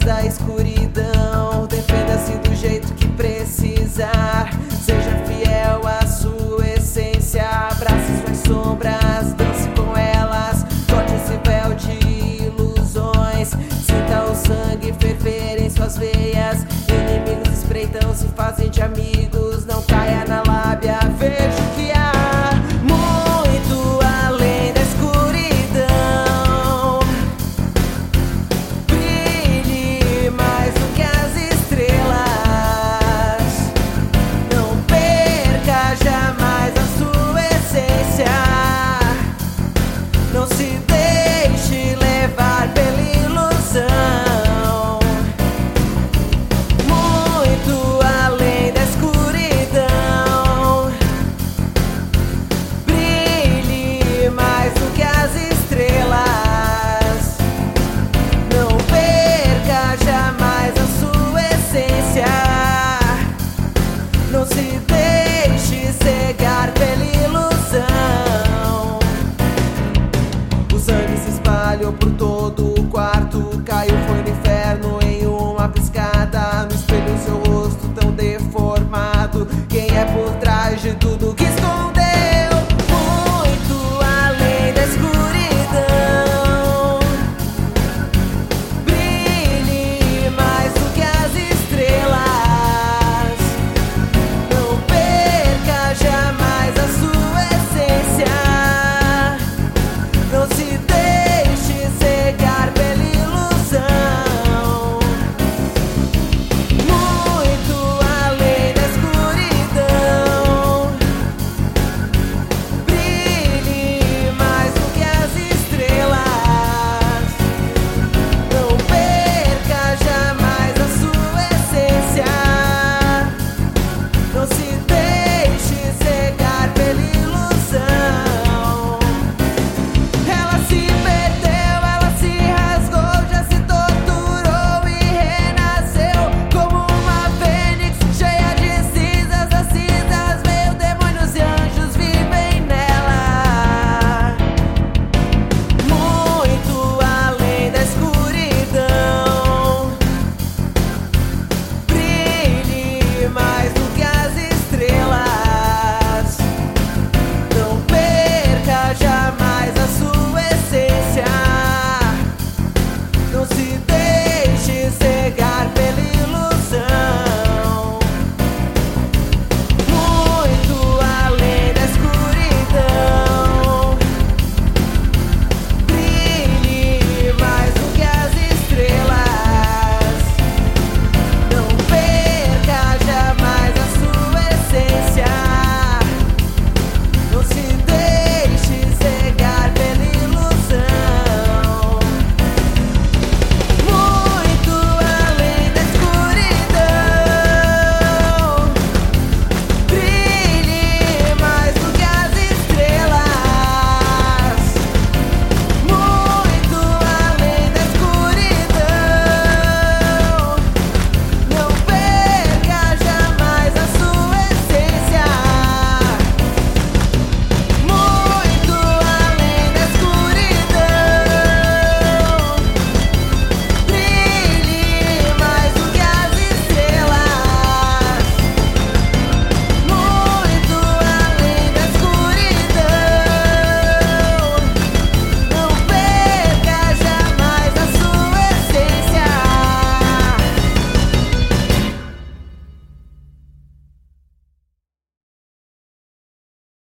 da escuridão. Defenda-se do jeito que precisar. Seja fiel à sua essência. Abrace suas sombras, dance com elas. Corte esse véu de ilusões. Sinta o sangue ferver em suas veias. Inimigos espreitam, se fazem de amigos. Não caia na lábia, veja o que há muito além da escuridão. Brilhe mais do que as estrelas. Não perca jamais a sua essência. Não se deixe levar pela ilusão. Muito além da escuridão. Brilhe mais do que as estrelas. Não perca jamais a sua essência. Não se deixe cegar pela ilusão. O sangue se espalhou por todo o quarto. Caiu, foi no inferno em uma piscada. No espelho seu rosto tão deformado. Quem é por trás de tudo